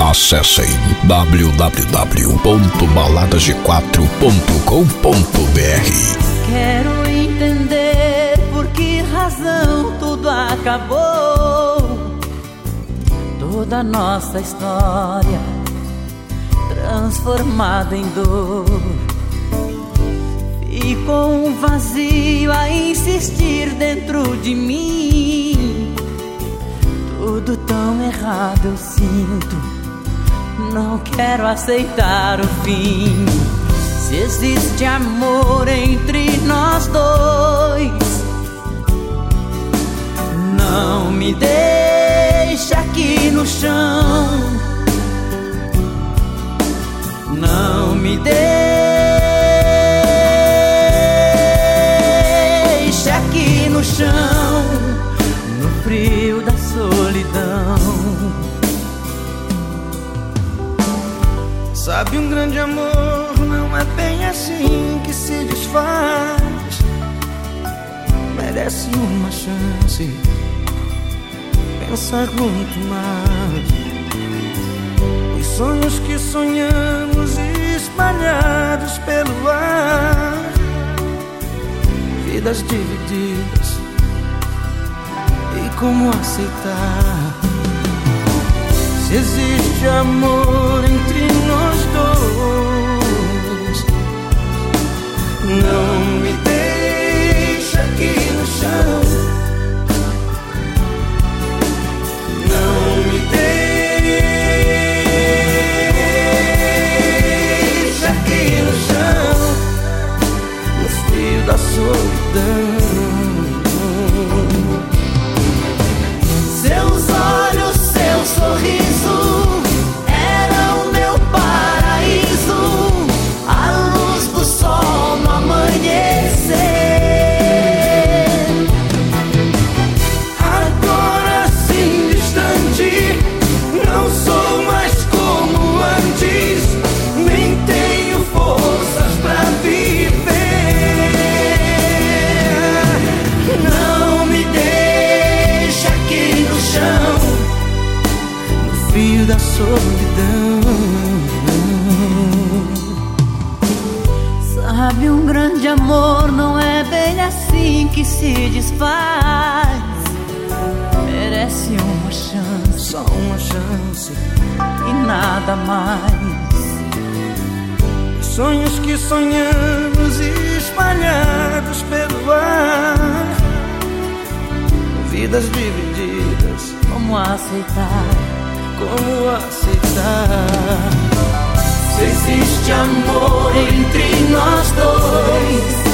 Acessem www.baladasde4.com.br. Quero entender por que razão tudo acabou. Toda nossa história transformada em dor. Ficou um vazio a insistir dentro de mim. Tudo tão errado eu sinto. Não quero aceitar o fim. Se existe amor entre nós dois, não me deixe aqui no chão. Não me deixe aqui no chão, no frio da solidão. Sabe, um grande amor não é bem assim que se desfaz. Merece uma chance, pensar muito mais. Os sonhos que sonhamos espalhados pelo ar, vidas divididas, e como aceitar? Se existe amor entre nós dois, não me deixe aqui no chão. Não me deixe aqui no chão, no frio da solidão. Seus olhos, seu sorriso era o meu paraíso, a luz do sol no amanhecer. Agora assim distante, não sou mais como antes, nem tenho forças pra viver. Não me deixe aqui no chão, no fio da solidão. Sabe, um grande amor não é bem assim que se desfaz. Merece uma chance, Só uma chance. e nada mais. Os sonhos que sonhamos espalhados pelo ar, vidas divididas, Como aceitar? como aceitar? Se existe amor entre nós dois,